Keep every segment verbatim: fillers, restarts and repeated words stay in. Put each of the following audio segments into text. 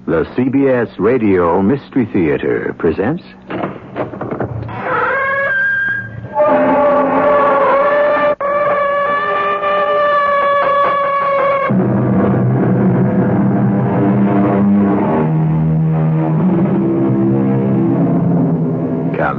The C B S Radio Mystery Theater presents... Come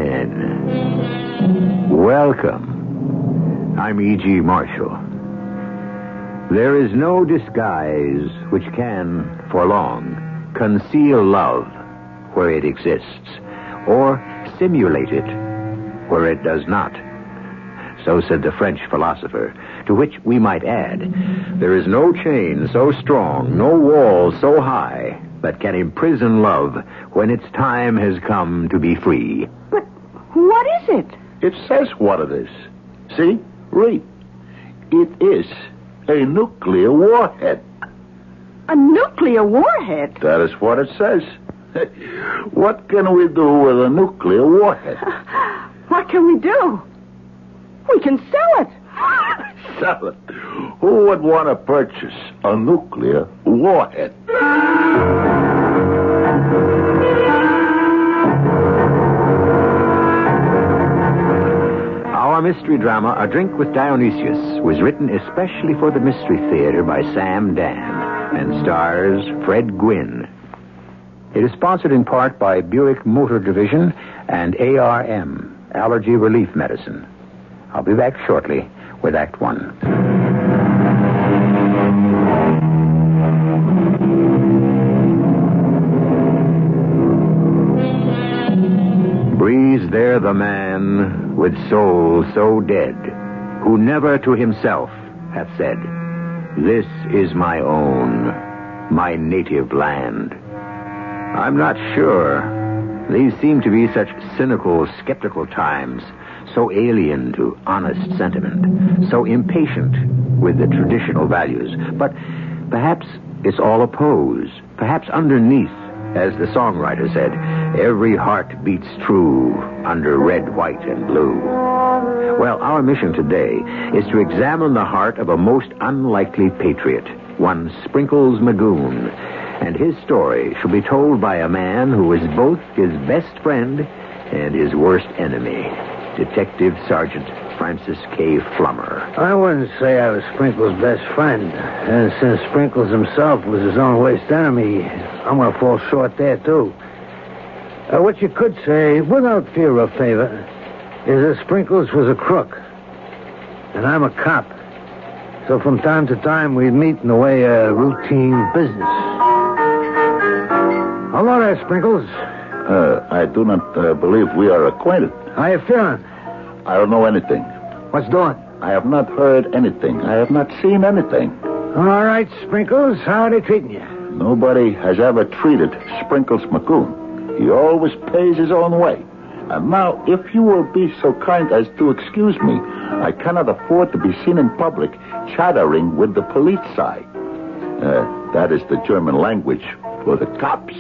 in. Welcome. I'm E G. Marshall. There is no disguise which can, for long, conceal love where it exists, or simulate it where it does not. So said the French philosopher, to which we might add, there is no chain so strong, no wall so high, that can imprison love when its time has come to be free. But what is it? It says what it is. See? Read. It is a nuclear warhead. A nuclear warhead? That is what it says. What can we do with a nuclear warhead? What can we do? We can sell it. Sell it? Who would want to purchase a nuclear warhead? Our mystery drama, A Drink with Dionysius, was written especially for the Mystery Theater by Sam Dan and stars Fred Gwynne. It is sponsored in part by Buick Motor Division and A R M, Allergy Relief Medicine. I'll be back shortly with Act One. Breathes there the man with soul so dead, who never to himself hath said, "This is my own, my native land." I'm not sure. These seem to be such cynical, skeptical times, so alien to honest sentiment, so impatient with the traditional values. But perhaps it's all a pose. Perhaps underneath, as the songwriter said, every heart beats true under red, white, and blue. Well, our mission today is to examine the heart of a most unlikely patriot, one Sprinkles Magoon. And his story shall be told by a man who is both his best friend and his worst enemy, Detective Sergeant Francis K. Flummer. I wouldn't say I was Sprinkles' best friend. And since Sprinkles himself was his own worst enemy, I'm going to fall short there, too. Uh, what you could say, without fear of favor, is that Sprinkles was a crook. And I'm a cop. So from time to time, we'd meet in the way of routine business. Hello there, Sprinkles. Uh, I do not uh, believe we are acquainted. How you feeling? I don't know anything. What's doing? I have not heard anything. I have not seen anything. All right, Sprinkles. How are they treating you? Nobody has ever treated Sprinkles Magoon. He always pays his own way. And now, if you will be so kind as to excuse me, I cannot afford to be seen in public chattering with the police side. Uh, that is the German language for the cops.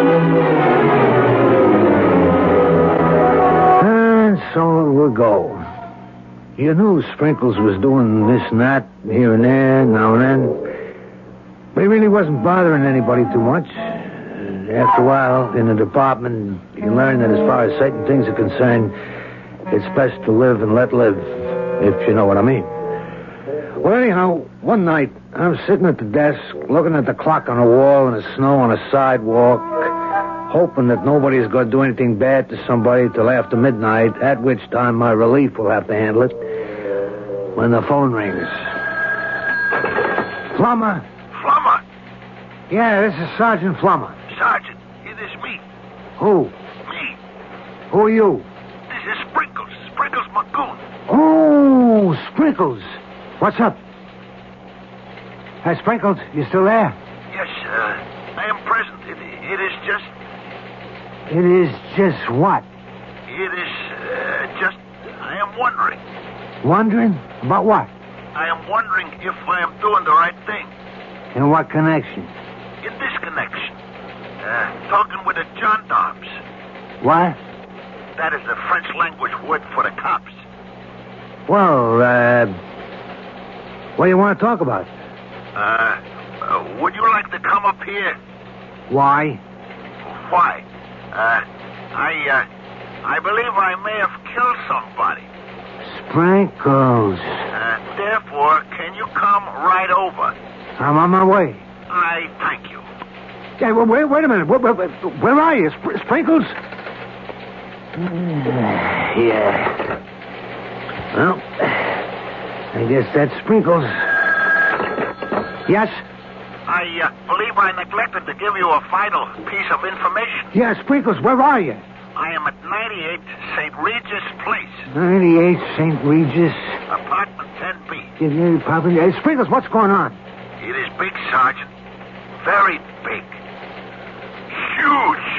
And so it will go. You knew Sprinkles was doing this and that, here and there, now and then. But he really wasn't bothering anybody too much. After a while, in the department, you learn that as far as certain things are concerned, it's best to live and let live, if you know what I mean. Well, anyhow, one night, I'm sitting at the desk, looking at the clock on the wall and the snow on the sidewalk, hoping that nobody's going to do anything bad to somebody till after midnight, at which time my relief will have to handle it, when the phone rings. Flummer? Flummer? Yeah, this is Sergeant Flummer. Sergeant, it is me. Who? Me. Who are you? This is Sprinkles. Sprinkles Magoon. Oh, Sprinkles. What's up? Hey, Sprinkles, you still there? Yes, uh, I am present. It, it is just... It is just what? It is uh, just... I am wondering. Wondering? About what? I am wondering if I am doing the right thing. In what connection? In this connection. Uh, talking with the gendarmes. What? That is the French language word for the cops. Well, uh... what do you want to talk about? Uh, uh, would you like to come up here? Why? Why? Uh, I, uh, I believe I may have killed somebody. Sprinkles. Uh, therefore, can you come right over? I'm on my way. I thank you. Hey, well, wait, wait a minute. Where, where, where are you, Sp- Sprinkles? Yeah. Well, I guess that's Sprinkles. Yes? I uh, believe I neglected to give you a vital piece of information. Yeah, Sprinkles, where are you? I am at ninety-eight Saint Regis Place, ninety-eight Saint Regis. apartment ten B. Give me probably. Hey, Sprinkles, what's going on? It is big, Sergeant. Very big. Huge.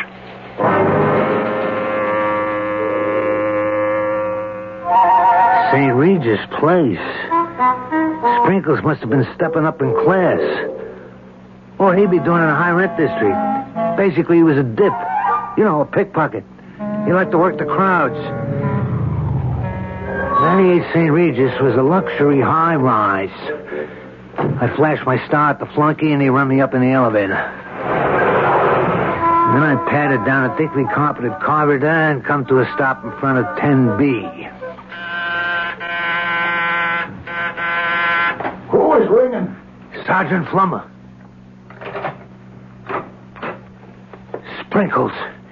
Saint Regis Place. Sprinkles must have been stepping up in class. Or he'd be doing it in a high-rent district. Basically, he was a dip. You know, a pickpocket. He liked to work the crowds. ninety-eight Saint Regis was a luxury high-rise. I flashed my star at the flunky, and he run me up in the elevator. Then I padded down a thickly carpeted corridor and come to a stop in front of ten B. Who is ringing? Sergeant Flummer. Sprinkles.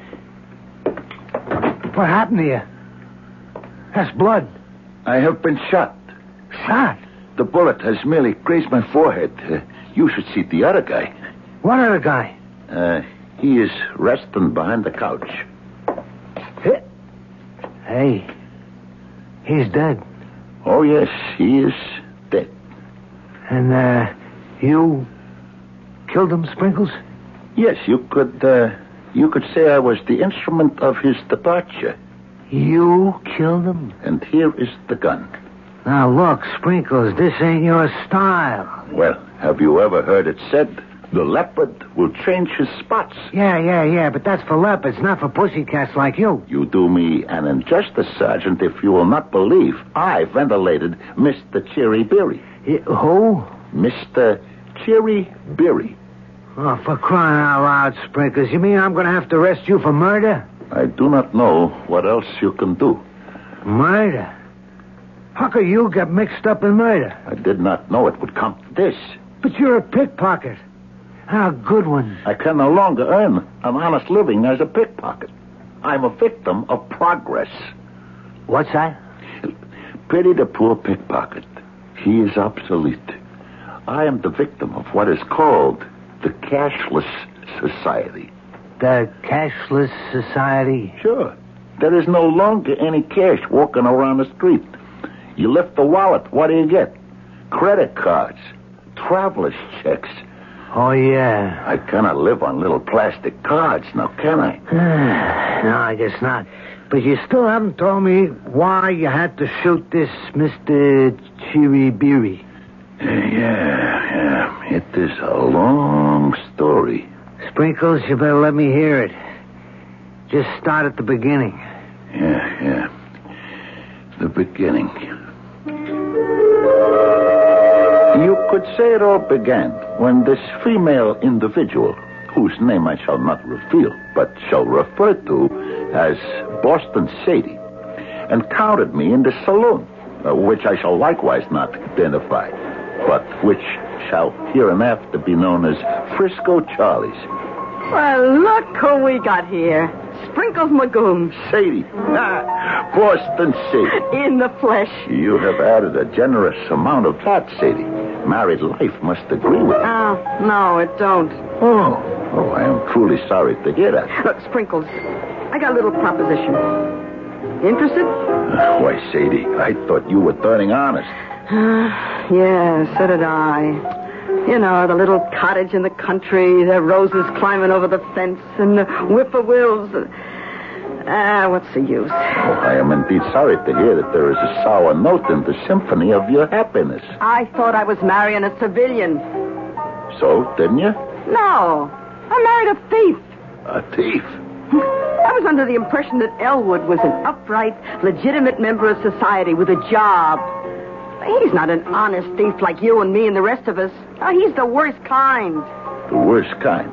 What happened to you? That's blood. I have been shot. Shot? The bullet has merely grazed my forehead. Uh, you should see the other guy. What other guy? Uh, he is resting behind the couch. Hey, he's dead. Oh, yes, he is dead. And, uh, you killed him, Sprinkles? Yes, you could, uh, you could say I was the instrument of his departure. You killed him? And here is the gun. Now, look, Sprinkles, this ain't your style. Well, have you ever heard it said, the leopard will change his spots? Yeah, yeah, yeah, but that's for leopards, not for pussycats like you. You do me an injustice, Sergeant, if you will not believe I ventilated Mister Cherry Berry. Y- who? Mister Cherry Berry. Oh, for crying out loud, Sprinkles. You mean I'm going to have to arrest you for murder? I do not know what else you can do. Murder? How could you get mixed up in murder? I did not know it would come to this. But you're a pickpocket. And a good one. I can no longer earn an honest living as a pickpocket. I'm a victim of progress. What's that? Pity the poor pickpocket. He is obsolete. I am the victim of what is called the cashless society. The cashless society? Sure. There is no longer any cash walking around the street. You lift the wallet, what do you get? Credit cards, traveler's checks. Oh, yeah. I cannot live on little plastic cards, now can I? No, I guess not. But you still haven't told me why you had to shoot this Mister Chiribiri. Yeah, yeah. It is a long story. Sprinkles, you better let me hear it. Just start at the beginning. Yeah, yeah. The beginning. You could say it all began when this female individual, whose name I shall not reveal, but shall refer to as Boston Sadie, encountered me in the saloon, uh, which I shall likewise not identify, but which shall hereinafter be known as Frisco Charlie's. Well, look who we got here. Sprinkles Magoon. Sadie. Ah, Boston Sadie. In the flesh. You have added a generous amount of fat, Sadie. Married life must agree with you. Oh, no, it don't. Oh, oh, I am truly sorry to hear that. Look, Sprinkles, I got a little proposition. Interested? Uh, why, Sadie, I thought you were turning honest. Yeah, so did I. You know, the little cottage in the country, the roses climbing over the fence, and the whippoorwills. Ah, what's the use? Oh, I am indeed sorry to hear that there is a sour note in the symphony of your happiness. I thought I was marrying a civilian. So, didn't you? No, I married a thief. A thief? I was under the impression that Elwood was an upright, legitimate member of society with a job. He's not an honest thief like you and me and the rest of us. Oh, he's the worst kind. The worst kind.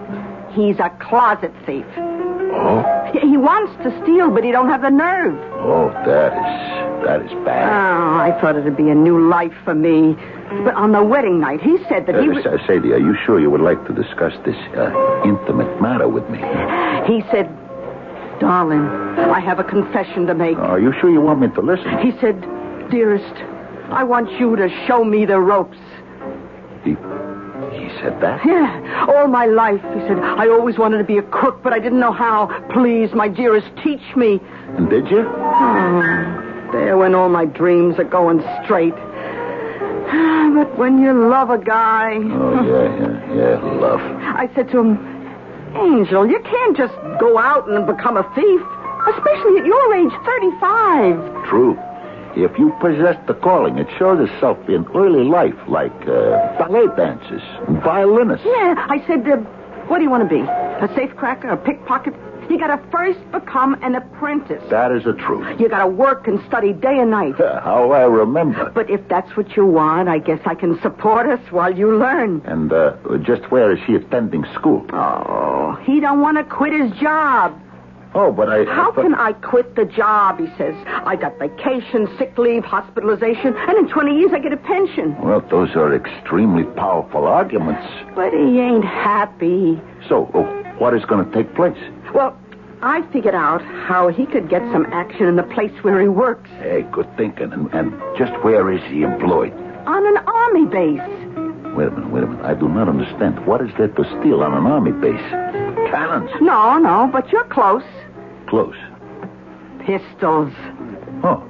He's a closet thief. Oh? He wants to steal, but he don't have the nerve. Oh, that is, that is bad. Oh, I thought it'd be a new life for me. But on the wedding night, he said that Uh, he was... uh, Sadie, are you sure you would like to discuss this uh, intimate matter with me? He said, darling, I have a confession to make. Are you sure you want me to listen? He said, dearest, I want you to show me the ropes. He, he said that? Yeah, all my life, he said, I always wanted to be a cook, but I didn't know how. Please, my dearest, teach me. And did you? Oh, there when all my dreams are going straight. But when you love a guy... Oh, yeah, yeah, yeah, love. I said to him, Angel, you can't just go out and become a thief, especially at your age, thirty-five. True. If you possess the calling, it shows itself in early life, like uh, ballet dancers, and violinists. Yeah, I said, uh, what do you want to be? A safecracker, a pickpocket? You got to first become an apprentice. That is the truth. You got to work and study day and night. How I remember. But if that's what you want, I guess I can support us while you learn. And uh, just where is he attending school? Oh, he don't want to quit his job. Oh, but I... How but... can I quit the job, he says. I got vacation, sick leave, hospitalization, and in twenty years I get a pension. Well, those are extremely powerful arguments. But he ain't happy. So, oh, what is going to take place? Well, I figured out how he could get some action in the place where he works. Hey, good thinking. And, and just where is he employed? On an army base. Wait a minute, wait a minute. I do not understand. What is there to steal on an army base? Cannons? No, no, but you're close. Close. Pistols. Oh.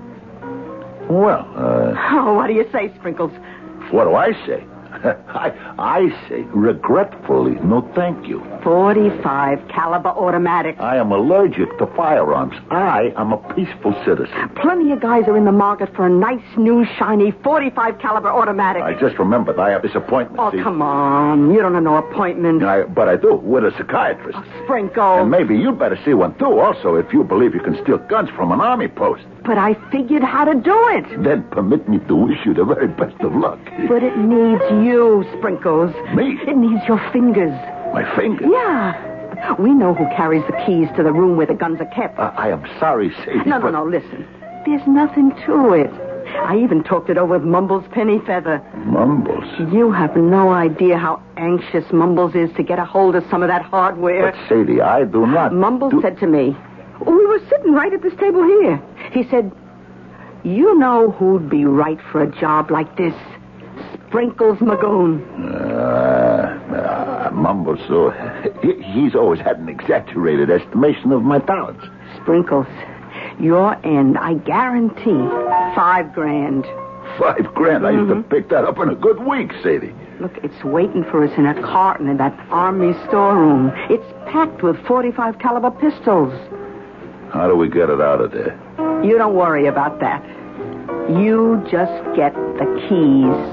Well, uh... Oh, what do you say, Sprinkles? What do I say? I, I say, regretfully, no thank you. forty-five caliber automatic. I am allergic to firearms. I am a peaceful citizen. Plenty of guys are in the market for a nice, new, shiny forty-five caliber automatic. I just remembered I have this appointment. Oh, see? come on. You don't have no appointment. I, but I do, with a psychiatrist. Oh, Sprinkles. And maybe you'd better see one, too, also, if you believe you can steal guns from an army post. But I figured how to do it. Then permit me to wish you the very best of luck. But it needs you, Sprinkles. Me? It needs your fingers. My finger? Yeah. We know who carries the keys to the room where the guns are kept. Uh, I am sorry, Sadie. No, but... no, no, listen. There's nothing to it. I even talked it over with Mumbles Pennyfeather. Mumbles? You have no idea how anxious Mumbles is to get a hold of some of that hardware. But, Sadie, I do not... Mumbles do... said to me, we were sitting right at this table here. He said, you know who'd be right for a job like this? Sprinkles Magoon. Uh, uh, Mumbles, so he, he's always had an exaggerated estimation of my talents. Sprinkles, your end, I guarantee, five grand. Five grand? I Mm-hmm. used to pick that up in a good week, Sadie. Look, it's waiting for us in a carton in that army storeroom. It's packed with forty-five caliber pistols. How do we get it out of there? You don't worry about that. You just get the keys.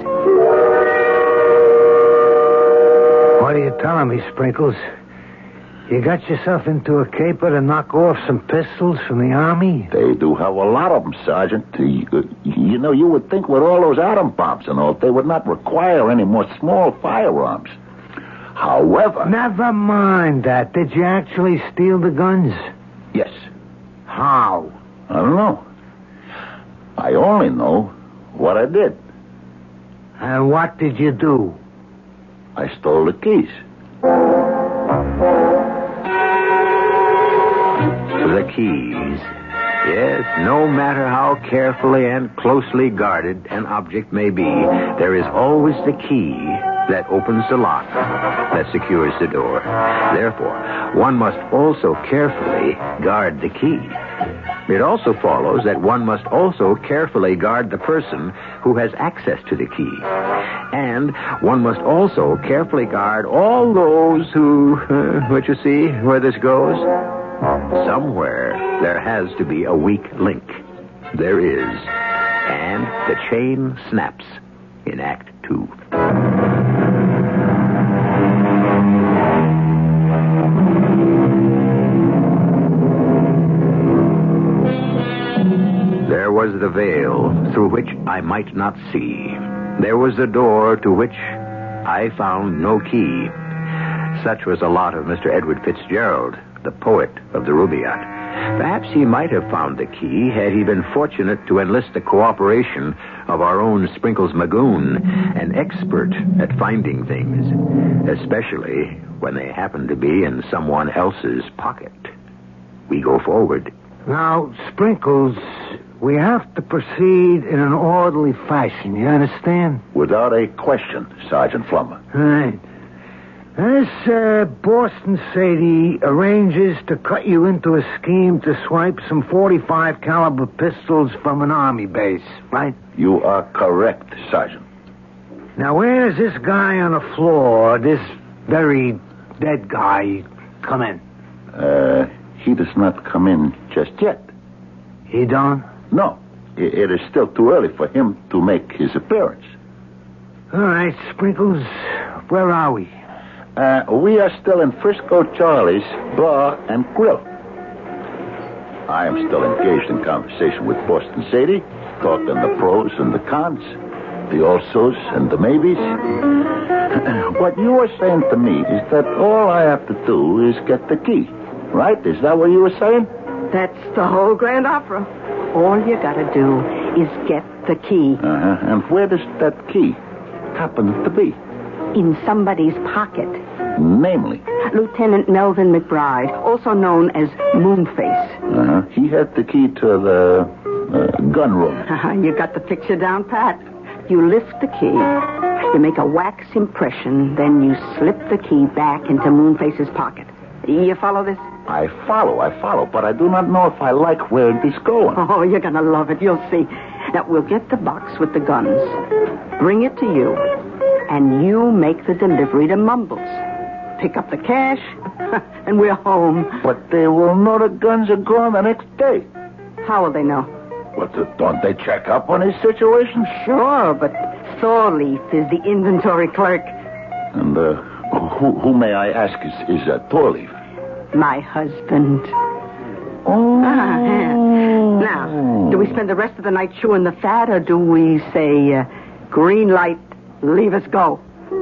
What are you telling me, Sprinkles? You got yourself into a caper to knock off some pistols from the army? They do have a lot of them, Sergeant. You, you know, you would think with all those atom bombs and all, they would not require any more small firearms. However... Never mind that. Did you actually steal the guns? Yes. How? I don't know. I only know what I did. And what did you do? I stole the keys. The keys. Yes, no matter how carefully and closely guarded an object may be, there is always the key that opens the lock, that secures the door. Therefore, one must also carefully guard the key. It also follows that one must also carefully guard the person who has access to the key. And one must also carefully guard all those who, uh, what you see, where this goes? Somewhere there has to be a weak link. There is. And the chain snaps in Act Two. There was the veil through which I might not see. There was the door to which I found no key. Such was the lot of Mister Edward Fitzgerald, the poet of the Rubaiyat. Perhaps he might have found the key had he been fortunate to enlist the cooperation of our own Sprinkles Magoon, an expert at finding things, especially when they happen to be in someone else's pocket. We go forward. Now, Sprinkles, we have to proceed in an orderly fashion, you understand? Without a question, Sergeant Flummer. Right. This uh, Boston Sadie arranges to cut you into a scheme to swipe some forty-five caliber pistols from an army base, right? You are correct, Sergeant. Now, where does this guy on the floor, this very dead guy, come in? Uh, he does not come in just yet. He don't? No. It, it is still too early for him to make his appearance. All right, Sprinkles, where are we? Uh, we are still in Frisco Charlie's Bar and Grill. I am still engaged in conversation with Boston Sadie, talking the pros and the cons, the alsos and the maybes. What you are saying to me is that all I have to do is get the key, right? Is that what you were saying? That's the whole grand opera. All you gotta do is get the key. Uh-huh. And where does that key happen to be? In somebody's pocket. Namely? Lieutenant Melvin McBride, also known as Moonface. Uh-huh. He had the key to the uh, gun room. You got the picture down, Pat. You lift the key, you make a wax impression, then you slip the key back into Moonface's pocket. You follow this? I follow, I follow, but I do not know if I like where it is going. Oh, you're going to love it. You'll see. Now, we'll get the box with the guns, bring it to you, and you make the delivery to Mumbles. Pick up the cash, and we're home. But they will know the guns are gone the next day. How will they know? What, don't they check up on his situation? Sure, but Thorleaf is the inventory clerk. And uh, who, who, may I ask, is, is uh, Thorleaf? My husband. Oh. Ah, yeah. Now, do we spend the rest of the night chewing the fat, or do we say, uh, green light, leave us go?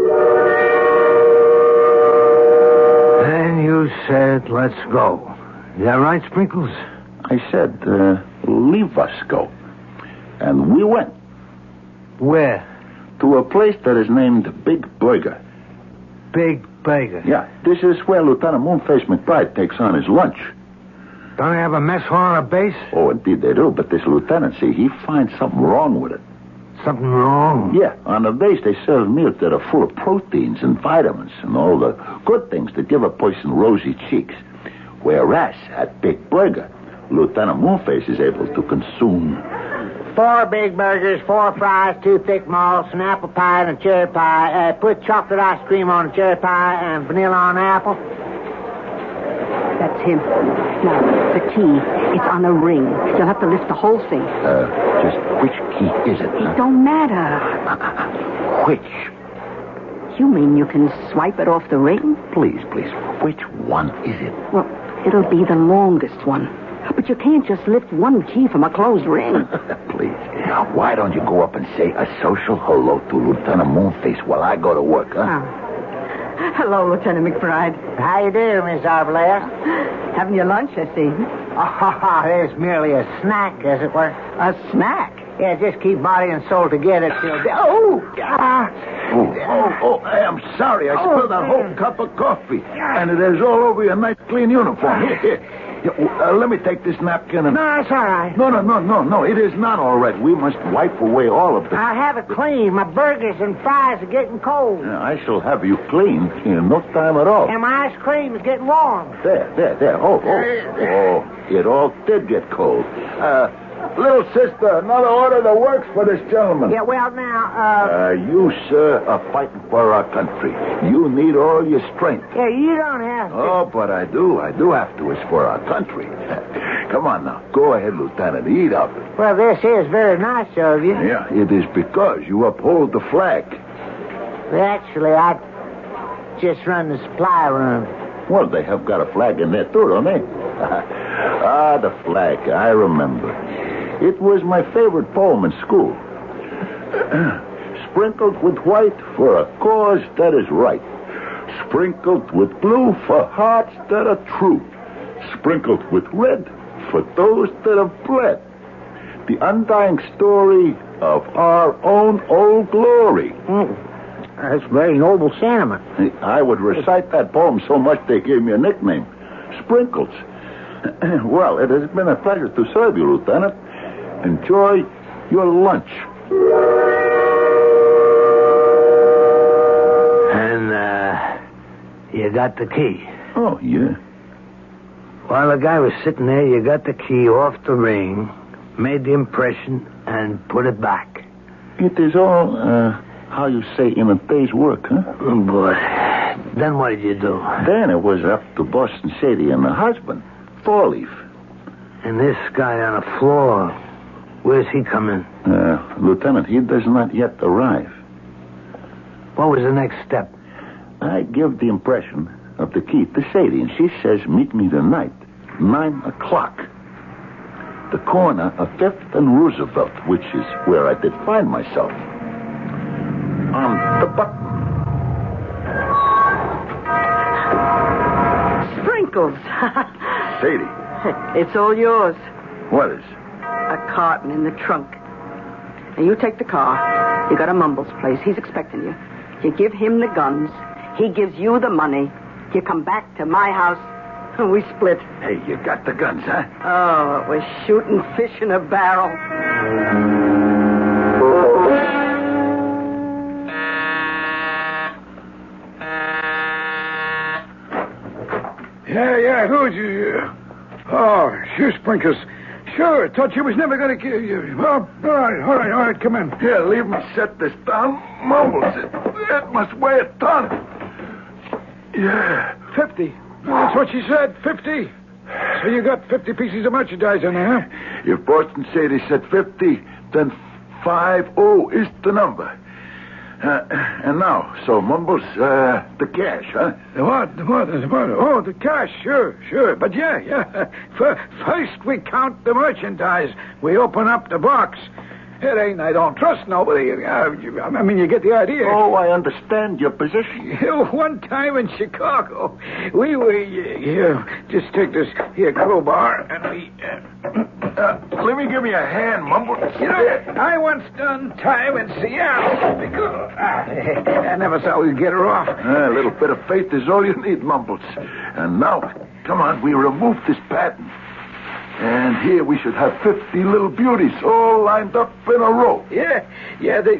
And you said, let's go. Is that right, Sprinkles? I said, uh, leave us go. And we went. Where? To a place that is named Big Burger. Big Burger? Yeah, this is where Lieutenant Moonface McBride takes on his lunch. Don't they have a mess hall on a base? Oh, indeed they do, but this lieutenant, see, he finds something wrong with it. Something wrong? Yeah, on the base they serve meals that are full of proteins and vitamins and all the good things that give a person rosy cheeks. Whereas at Big Burger, Lieutenant Moonface is able to consume four big burgers, four fries, two thick malts, an apple pie, and a cherry pie. Uh, put chocolate ice cream on the cherry pie and vanilla on the apple. That's him. Now, the key, it's on a ring. You'll have to lift the whole thing. Uh, just which key is it? It Huh? don't matter. Which? You mean you can swipe it off the ring? Please, please, which one is it? Well, it'll be the longest one. But you can't just lift one key from a closed ring. Please, why don't you go up and say a social hello to Lieutenant Moonface while I go to work, huh? Oh. Hello, Lieutenant McBride. How you doing, Miss Arbalea? Having your lunch, I see. Oh, there's merely a snack, as it were. A snack? Yeah, just keep body and soul together till... Oh! Ah. Oh, oh, oh, I'm sorry. I spilled that whole cup of coffee. And it is all over your nice clean uniform. Here, here. Uh, let me take this napkin and... No, it's all right. No, no, no, no, no. It is not all right. We must wipe away all of the... I'll have it clean. My burgers and fries are getting cold. Yeah, I shall have you clean in no time at all. And my ice cream is getting warm. There, there, there. Oh, oh. Oh, it all did get cold. Uh, little sister, another order that works for this gentleman. Yeah, well, now, uh... Uh, you, sir, are fighting for our country. You need all your strength. Yeah, you don't have to. Oh, but I do. I do have to. It's for our country. Come on now. Go ahead, Lieutenant. Eat up. Well, this is very nice of you. Yeah, it is because you uphold the flag. Well, actually, I just run the supply room. Well, they have got a flag in there, too, don't they? Ah, the flag. I remember. It was my favorite poem in school. Sprinkled with white for a cause that is right. Sprinkled with blue for hearts that are true. Sprinkled with red for those that have bled. The undying story of our own old glory. Mm. That's very noble sentiment. I would recite that poem so much they gave me a nickname, Sprinkles. Well, it has been a pleasure to serve you, Lieutenant. Enjoy your lunch. And, uh, you got the key. Oh, yeah. While the guy was sitting there, you got the key off the ring, made the impression, and put it back. It is all, uh, how you say, in a day's work, huh? Oh, boy. Then what did you do? Then it was up to Boston Sadie and the husband, Four Leaf. And this guy on the floor, where's he come in? Uh, Lieutenant, he does not yet arrive. What was the next step? I give the impression of the key to Sadie, and she says, meet me tonight, nine o'clock. The corner of Fifth and Roosevelt, which is where I did find myself. On the button. Sprinkles. Sadie. It's all yours. What is? A carton in the trunk. Now, you take the car. You go to Mumble's place. He's expecting you. You give him the guns. He gives you the money. You come back to my house, and we split. Hey, you got the guns, huh? Oh, it was shooting fish in a barrel. Yeah, yeah, who's you? Oh, sure, Sprinkles. Sure, thought you was never going to kill you. Oh, all right, all right, all right, come in. Here, leave me set this down. Mumbles, it, it must weigh a ton. Yeah. Fifty. That's what she said, fifty. So you got fifty pieces of merchandise in there, huh? If Boston Sadie said fifty, then five oh is the number. Uh, and now, so Mumbles, uh, the cash, huh? The what? The what? The what? Oh, the cash, sure, sure. But yeah, yeah. First we count the merchandise. We open up the box. It ain't I don't trust nobody. Uh, I mean, you get the idea. Oh, I understand your position. One time in Chicago, we were, uh, just take this here crowbar, and we... Uh, uh, let me give me a hand, Mumbles. You know, I once done time in Seattle because uh, I never thought we'd get her off. Uh, a little bit of faith is all you need, Mumbles. And now, come on, we remove this pattern. And here we should have fifty little beauties all lined up in a row. Yeah, yeah, they...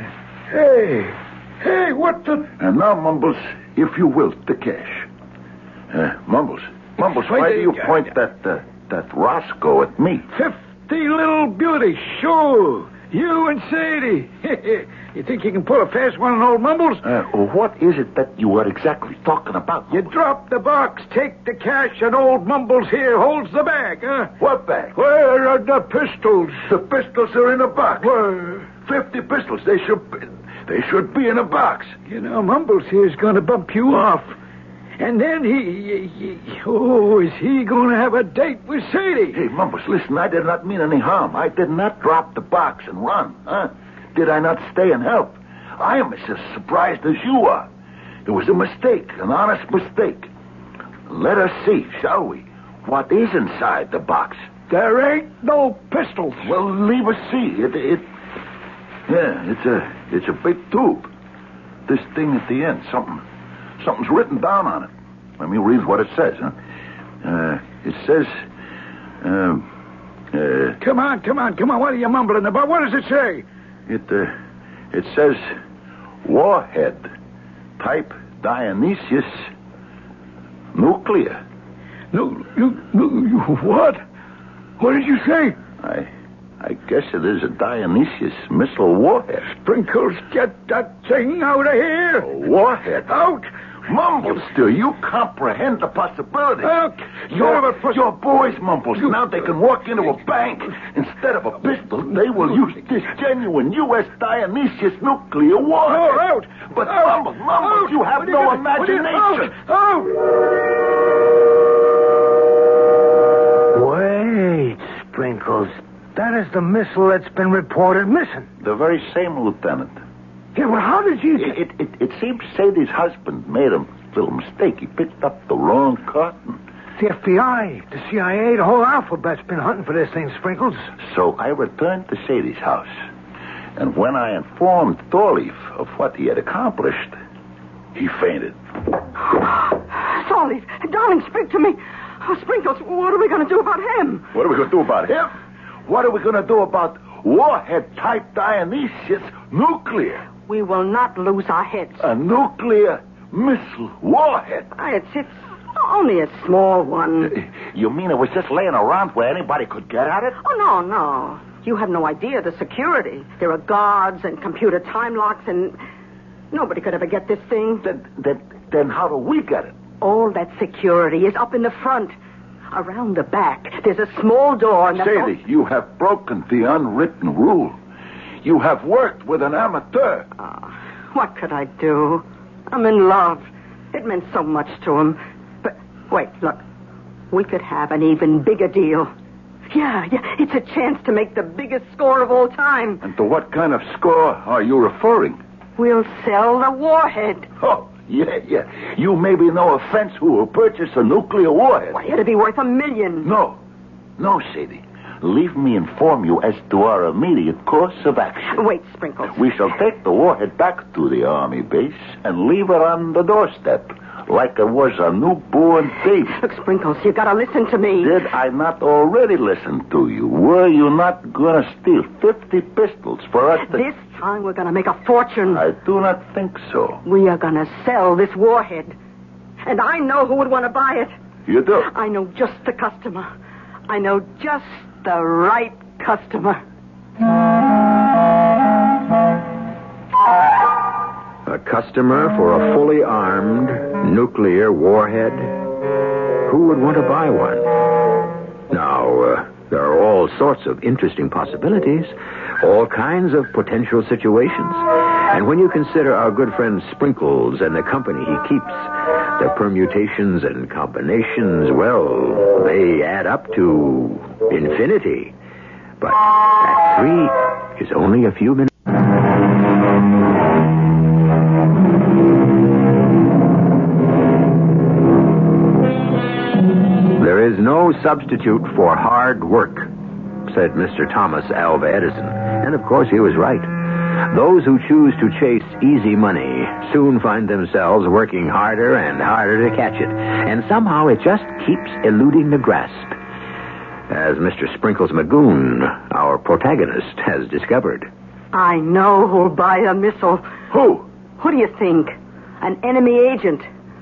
Hey, hey, what the... And now, Mumbles, if you will, the cash. Uh, Mumbles, Mumbles, Wait, why do you uh, point uh, that, uh, that Roscoe at me? Fifty little beauties, sure. You and Sadie. You think you can pull a fast one on old Mumbles? Uh, what is it that you are exactly talking about? You drop the box, take the cash, and old Mumbles here holds the bag, huh? What bag? Where are the pistols? The pistols are in a box. Where? Fifty pistols. They should be, they should be in a box. You know, Mumbles here's going to bump you off. And then he, he, he... Oh, is he going to have a date with Sadie? Hey, Mumbles, listen, I did not mean any harm. I did not drop the box and run, huh? Did I not stay and help? I am as surprised as you are. It was a mistake, an honest mistake. Let us see, shall we, what is inside the box. There ain't no pistols. Well, leave us see. It, it, yeah, it's a, it's a big tube. This thing at the end, something, something's written down on it. Let me read what it says, huh? Uh, it says, um, uh... Come on, come on, come on. What are you mumbling about? What does it say? It, uh, it says, Warhead, type Dionysius, nuclear. No, you, no, you, what? What did you say? I, I guess it is a Dionysius missile warhead. Sprinkles, get that thing out of here. A warhead? Out. Mumbles, do you comprehend the possibility? Out. Your, your boys, Mumbles, now they can walk into a bank. Instead of a pistol, they will use this genuine U S Dionysius nuclear warhead. Oh, out. But out. Mumbles, Mumbles, out. you have what no you imagination. Out. out. Wait, Sprinkles. That is the missile that's been reported missing. The very same, Lieutenant. Yeah, well, how did you... It, it, it, it seems Sadie's husband made him little mistake. He picked up the wrong carton. The F B I, the C I A, the whole alphabet's been hunting for this thing, Sprinkles. So I returned to Sadie's house. And when I informed Thorleif of what he had accomplished, he fainted. Thorleif, darling, speak to me. Oh, Sprinkles, what are we going to do about him? What are we going to do about him? What are we going to do about warhead-type Dionysius nuclear? We will not lose our heads. A nuclear missile warhead? Ah, It's, it's only a small one. You mean it was just laying around where anybody could get at it? Oh, no, no. You have no idea the security. There are guards and computer time locks, and nobody could ever get this thing. Then, then, then how do we get it? All that security is up in the front. Around the back, there's a small door. And Sadie, you have broken the unwritten rule. You have worked with an amateur. Oh, what could I do? I'm in love. It meant so much to him. But, wait, look. We could have an even bigger deal. Yeah, yeah, it's a chance to make the biggest score of all time. And to what kind of score are you referring? We'll sell the warhead. Oh, yeah, yeah. You maybe know a fence who will purchase a nuclear warhead. Why, it'll be worth a million. No. No, Sadie. Leave me inform you as to our immediate course of action. Wait, Sprinkles. We shall take the warhead back to the army base and leave it on the doorstep like it was a newborn baby. Look, Sprinkles, you gotta listen to me. Did I not already listen to you? Were you not going to steal fifty pistols for us to... This time we're gonna make a fortune. I do not think so. We are gonna sell this warhead. And I know who would want to buy it. You do? I know just the customer. I know just the right customer. A customer for a fully armed nuclear warhead? Who would want to buy one? Now, uh, there are all sorts of interesting possibilities, all kinds of potential situations. And when you consider our good friend Sprinkles and the company he keeps, the permutations and combinations, well, they add up to infinity. But Act Three is only a few minutes. There is no substitute for hard work, said Mister Thomas Alva Edison. And of course he was right. Those who choose to chase easy money soon find themselves working harder and harder to catch it. And somehow it just keeps eluding the grasp. As Mister Sprinkles Magoon, our protagonist, has discovered. I know who'll buy a missile. Who? Who do you think? An enemy agent.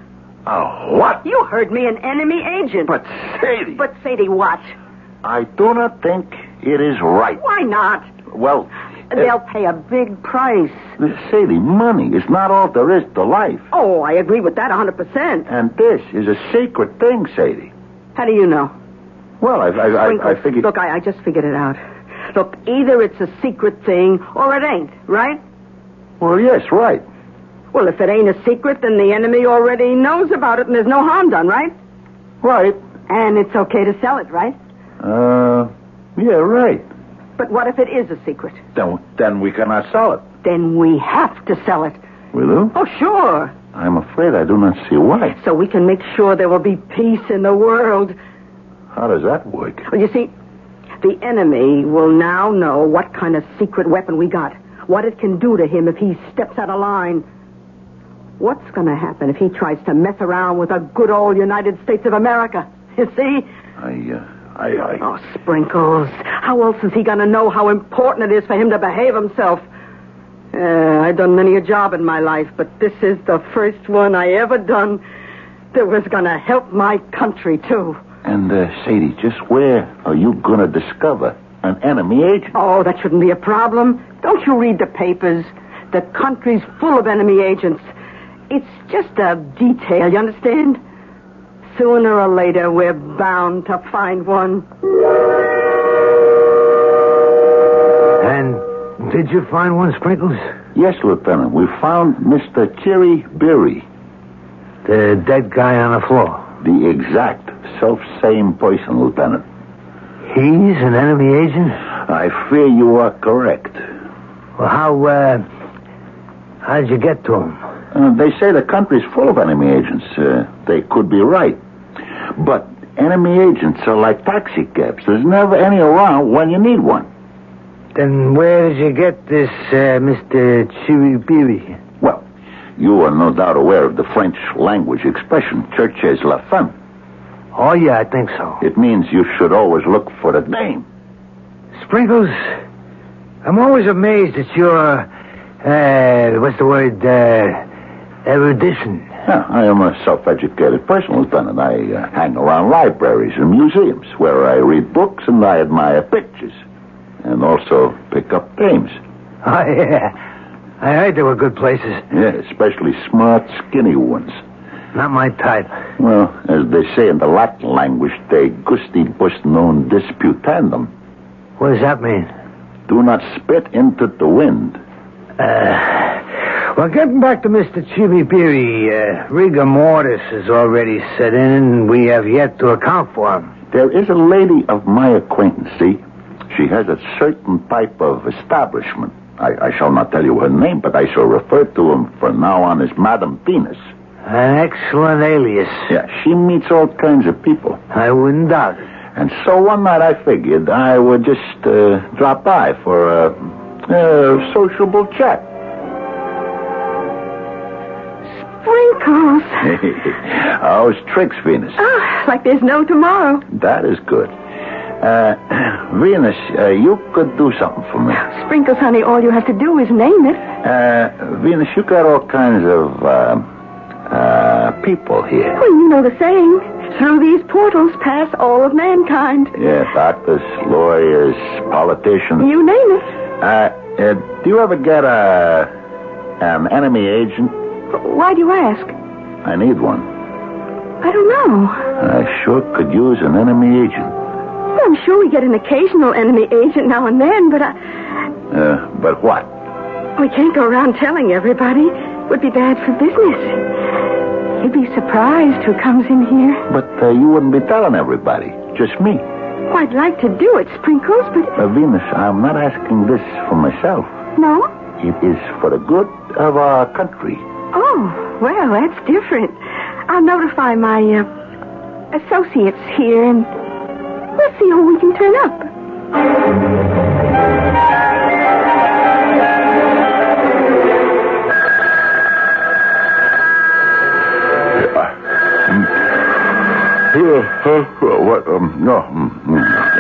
A what? You heard me, an enemy agent. But, Sadie... But, Sadie, what? I do not think it is right. Why not? Well... They'll uh, pay a big price. Sadie, money is not all there is to life. Oh, I agree with that one hundred percent. And this is a sacred thing, Sadie. How do you know? Well, I, I, I, I figured... Look, I, I just figured it out. Look, either it's a secret thing or it ain't, right? Well, yes, right. Well, if it ain't a secret, then the enemy already knows about it and there's no harm done, right? Right. And it's okay to sell it, right? Uh, yeah, right. But what if it is a secret? Then, then we cannot sell it. Then we have to sell it. We do? Oh, sure. I'm afraid I do not see why. So we can make sure there will be peace in the world. How does that work? Well, you see, the enemy will now know what kind of secret weapon we got, what it can do to him if he steps out of line. What's going to happen if he tries to mess around with a good old United States of America? You see? I, uh, I, I... Oh, Sprinkles. How else is he going to know how important it is for him to behave himself? Uh, I've done many a job in my life, but this is the first one I ever done that was going to help my country, too. And, uh, Sadie, just where are you going to discover an enemy agent? Oh, that shouldn't be a problem. Don't you read the papers? The country's full of enemy agents. It's just a detail, you understand? Sooner or later, we're bound to find one. And did you find one, Sprinkles? Yes, Lieutenant. We found Mister Cherry Berry. The dead guy on the floor. The exact self-same person, Lieutenant. He's an enemy agent? I fear you are correct. Well, how, uh... how did you get to him? Uh, they say the country's full of enemy agents. Uh, they could be right. But enemy agents are like taxi cabs. There's never any around when you need one. Then where did you get this, uh, Mister Chiribiri? Well, you are no doubt aware of the French language expression, cherchez la femme. Oh, yeah, I think so. It means you should always look for the dame. Sprinkles, I'm always amazed at your, uh, what's the word, uh, erudition. Yeah, I am a self-educated person, Lieutenant. I uh, hang around libraries and museums where I read books and I admire pictures. And also pick up dames. Oh, yeah. I heard they were good places. Yeah, especially smart, skinny ones. Not my type. Well, as they say in the Latin language, de gustibus non disputandum. What does that mean? Do not spit into the wind. Uh, well, getting back to Mister Chiribiri, uh, rigor mortis has already set in, and we have yet to account for him. There is a lady of my acquaintance, see? She has a certain type of establishment. I, I shall not tell you her name, but I shall refer to him from now on as Madame Venus. An excellent alias. Yeah, she meets all kinds of people. I wouldn't doubt it. And so one night I figured I would just uh, drop by for a, a sociable chat. Sprinkles. How's tricks, Venus? Oh, like there's no tomorrow. That is good. Uh, Venus, uh, you could do something for me. Sprinkles, honey, all you have to do is name it. Uh, Venus, you got all kinds of, uh, uh, people here. Well, you know the saying. Through these portals pass all of mankind. Yeah, doctors, lawyers, politicians. You name it. Uh, uh do you ever get a, an enemy agent? Why do you ask? I need one. I don't know. I sure could use an enemy agent. Well, I'm sure we get an occasional enemy agent now and then, but I... Uh, but what? We can't go around telling everybody. It would be bad for business. You'd be surprised who comes in here. But uh, you wouldn't be telling everybody. Just me. Oh, I'd like to do it, Sprinkles, but... Uh, Venus, I'm not asking this for myself. No? It is for the good of our country. Oh, well, that's different. I'll notify my uh, associates here, and we'll see who we can turn up. Uh, uh, what? Um, no. Mm, mm,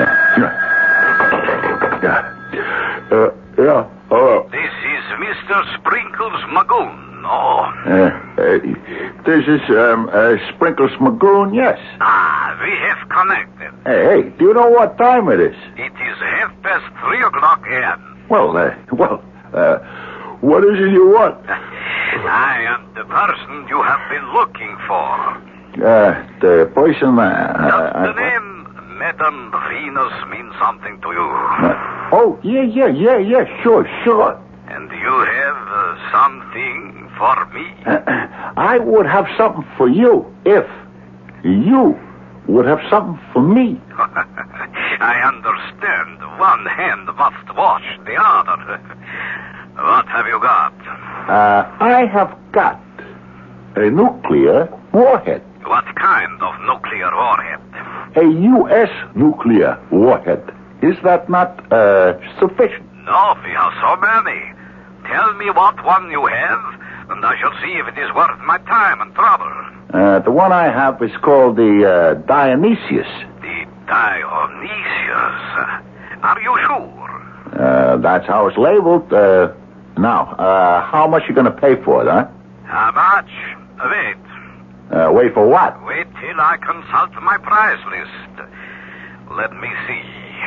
yeah. Yeah. Uh, yeah. Hello. This is Mister Sprinkles Magoon. Oh. Uh, uh, this is um, uh, Sprinkles Magoon, yes. Ah, we have connected. Hey, hey, do you know what time it is? It is half past three o'clock a m. Well, uh, well, uh, what is it you want? I am the person you have been looking for. Uh, the person, uh... Does uh, the name Madame Venus mean something to you? Uh, oh, yeah, yeah, yeah, yeah, sure, sure. And you have uh, something for me? Uh, I would have something for you if you would have something for me. I understand. One hand must wash the other. What have you got? Uh, I have got a nuclear warhead. What kind of nuclear warhead? A U S nuclear warhead. Is that not uh, sufficient? No, we have so many. Tell me what one you have, and I shall see if it is worth my time and trouble. Uh, the one I have is called the uh, Dionysius. The Dionysius. Are you sure? Uh, that's how it's labeled. Uh, now, uh, how much you going to pay for it, huh? How much? Wait. Uh, wait for what? Wait till I consult my price list. Let me see.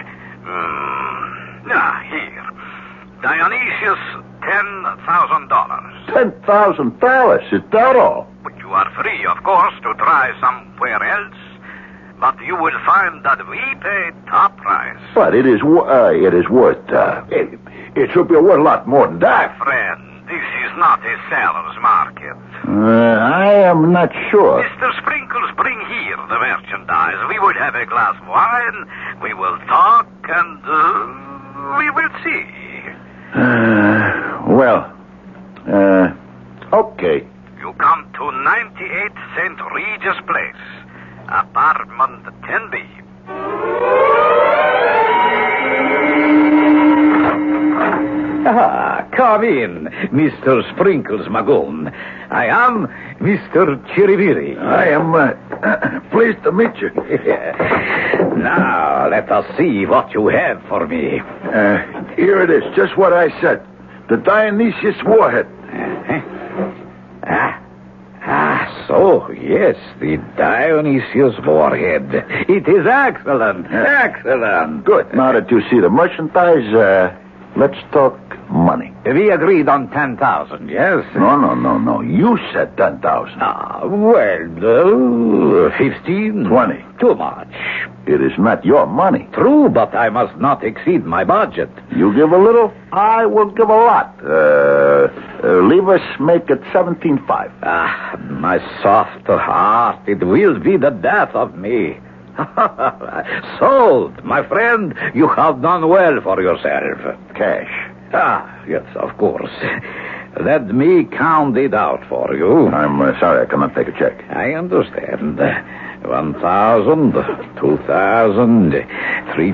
Hmm. Ah, here. Dionysius, ten thousand dollars. Ten thousand dollars? Is that all? But you are free, of course, to try somewhere else. But you will find that we pay top price. But it is, uh, it is worth, uh, it, it should be worth a lot more than that. My friend, this is not a seller's market. Uh, I am not sure. Mister Sprinkles, bring here the merchandise. We will have a glass of wine. We will talk, and uh, we will see. Uh, well, uh, okay. come to ninety-eight Saint Regis Place, apartment ten B. Ah, come in, Mister Sprinkles Magoon. I am Mister Chiriviri. I am uh, pleased to meet you. Now, let us see what you have for me. Uh, here it is, just what I said. The Dionysius Warhead. Uh-huh. Ah, ah, so, yes, the Dionysius Warhead. It is excellent, excellent. Good. Now that you see the merchandise, uh, let's talk money. We agreed on ten thousand, yes? No, no, no, no. You said ten thousand. Ah, well, uh, fifteen. Twenty. Too much. It is not your money. True, but I must not exceed my budget. You give a little, I will give a lot. Uh, uh, leave us make it seventeen five. Ah, my soft heart, it will be the death of me. Sold, my friend. You have done well for yourself. Cash. Ah, yes, of course. Let me count it out for you. I'm uh, sorry, I cannot take a check. I understand. One thousand, two thousand, three.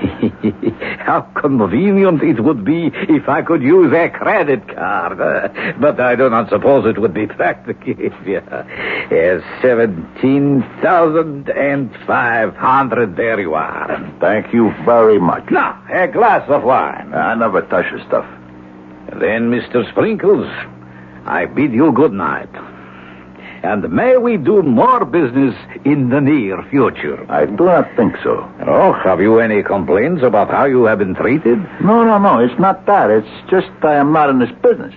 How convenient it would be if I could use a credit card. Uh, but I do not suppose it would be practical. Yes, seventeen thousand and five hundred. There you are. Thank you very much. Now, a glass of wine. I never touch the stuff. Then, Mister Sprinkles, I bid you good night. And may we do more business in the near future. I do not think so. Oh, have you any complaints about how you have been treated? No, no, no. It's not that. It's just I am not in this business.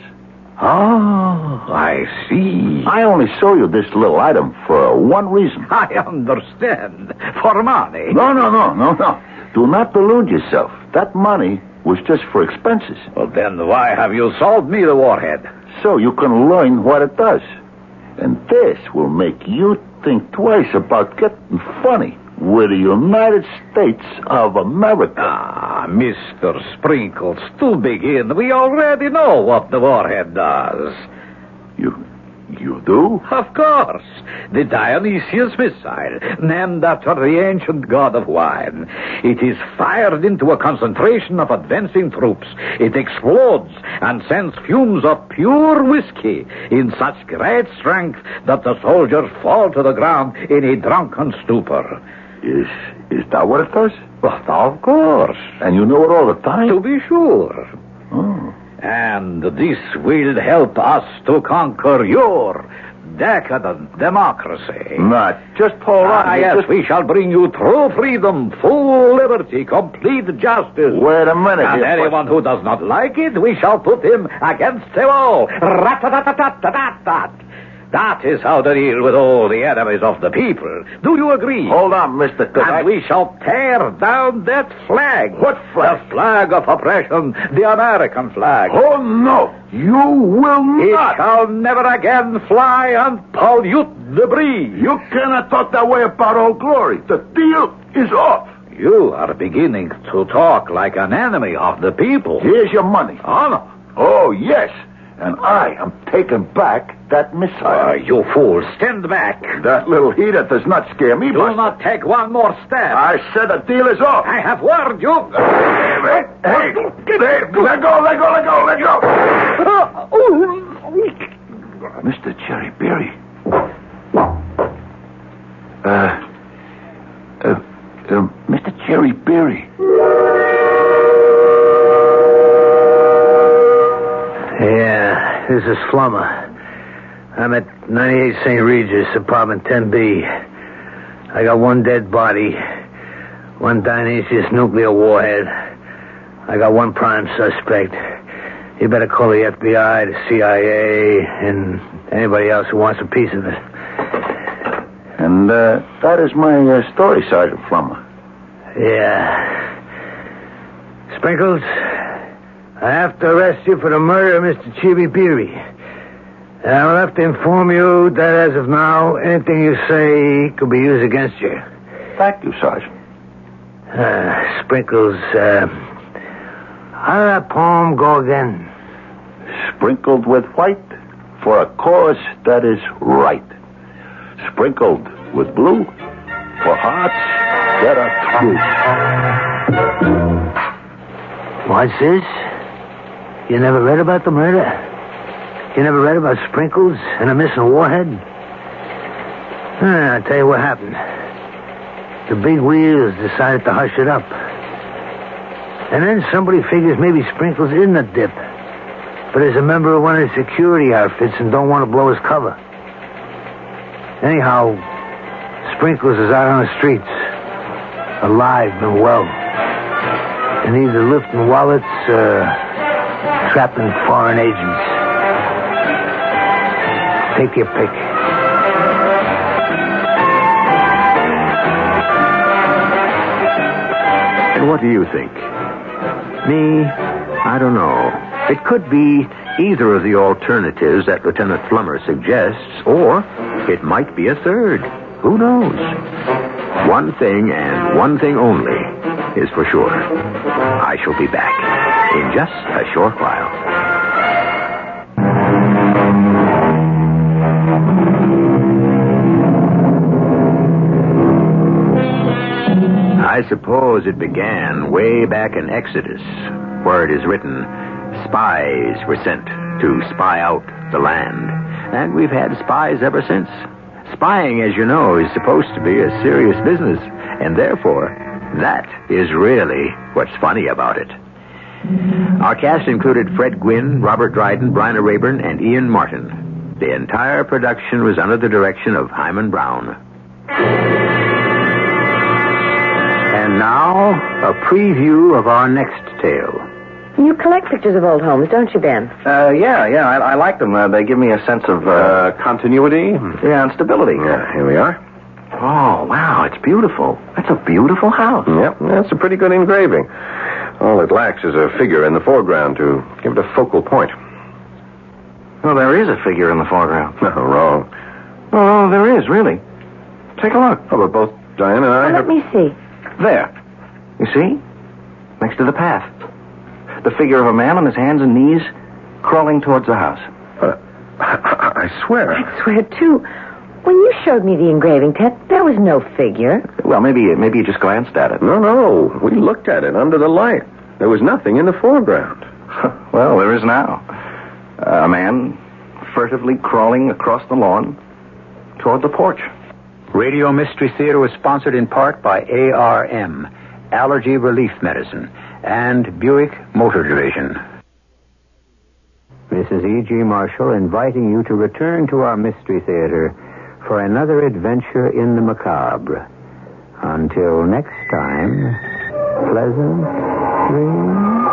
Oh, I see. I only show you this little item for one reason. I understand. For money. No, no, no, no, no. Do not delude yourself. That money was just for expenses. Well, then why have you sold me the warhead? So you can learn what it does. And this will make you think twice about getting funny with the United States of America. Ah, Mister Sprinkles, to begin, we already know what the warhead does. You... you do? Of course. The Dionysius missile, named after the ancient god of wine. It is fired into a concentration of advancing troops. It explodes and sends fumes of pure whiskey in such great strength that the soldiers fall to the ground in a drunken stupor. Is is that what it does? But of course. And you know it all the time? To be sure. Oh. And this will help us to conquer your decadent democracy. Not. Just hold on. Ah, yes, just... we shall bring you true freedom, full liberty, complete justice. Wait a minute. And anyone who does not like it, we shall put him against the wall. Rat-a-tat-a-tat-a-tat-tat. That is how to deal with all the enemies of the people. Do you agree? Hold on, Mister Cook. And I... we shall tear down that flag. What flag? The flag of oppression, the American flag. Oh, no. You will It not. shall never again fly and pollute the breeze. You cannot talk that way about Old Glory. The deal is off. You are beginning to talk like an enemy of the people. Here's your money. Oh, no. Oh, yes. And I am taking back that missile. Uh, you fool, stand back. That little heater does not scare me, Do Buster. not take one more step. I said the deal is off. I have warned you. Hey, hey, hey, let go, let go, let go, let go. Mister Cherry Berry. Uh, uh, uh, Mister Cherry Berry. Yeah, this is Flummer. I'm at ninety-eight Saint Regis, apartment ten B. I got one dead body, one Dionysius nuclear warhead. I got one prime suspect. You better call the F B I, the C I A, and anybody else who wants a piece of it. And uh, that is my uh, story, Sergeant Flummer. Yeah. Sprinkles, I have to arrest you for the murder of Mister Chiribiri. And I'll have to inform you that as of now, anything you say could be used against you. Thank you, Sergeant. Uh, Sprinkles, uh, how did that poem go again? Sprinkled with white, for a cause that is right. Sprinkled with blue for hearts that are true. What's this? You never read about the murder? You never read about Sprinkles and a missing warhead? Ah, I'll tell you what happened. The big wheels decided to hush it up. And then somebody figures maybe Sprinkles isn't a dip, but is a member of one of the security outfits and don't want to blow his cover. Anyhow, Sprinkles is out on the streets, alive and well, and either lifting wallets or trapping foreign agents. Take your pick. And what do you think? Me? I don't know. It could be either of the alternatives that Lieutenant Flummer suggests, or it might be a third. Who knows? One thing and one thing only is for sure. I shall be back in just a short while. I suppose it began way back in Exodus, where it is written, spies were sent to spy out the land. And we've had spies ever since. Spying, as you know, is supposed to be a serious business, and therefore, that is really what's funny about it. Our cast included Fred Gwynne, Robert Dryden, Bryna Raeburn, and Ian Martin. The entire production was under the direction of Hyman Brown. And now, a preview of our next tale. You collect pictures of old homes, don't you, Ben? Uh, yeah, yeah, I, I like them. Uh, they give me a sense of... Uh, uh, continuity? Yeah, and stability. Yeah, here we are. Oh, wow, it's beautiful. That's a beautiful house. Yep, that's a pretty good engraving. All it lacks is a figure in the foreground to give it a focal point. Well, there is a figure in the foreground. No, wrong. Oh, there is, really. Take a look. Oh, but both Diane and I... Well, have... let me see. There. You see? Next to the path. The figure of a man on his hands and knees crawling towards the house. Uh, I, I swear. I swear, too. When you showed me the engraving, Ted, there was no figure. Well, maybe maybe you just glanced at it. No, no. We looked at it under the light. There was nothing in the foreground. Well, there is now. Uh, a man furtively crawling across the lawn toward the porch. Radio Mystery Theater was sponsored in part by A R M, Allergy Relief Medicine, and Buick Motor Division. This is E G. Marshall inviting you to return to our Mystery Theater for another adventure in the macabre. Until next time, pleasant dreams.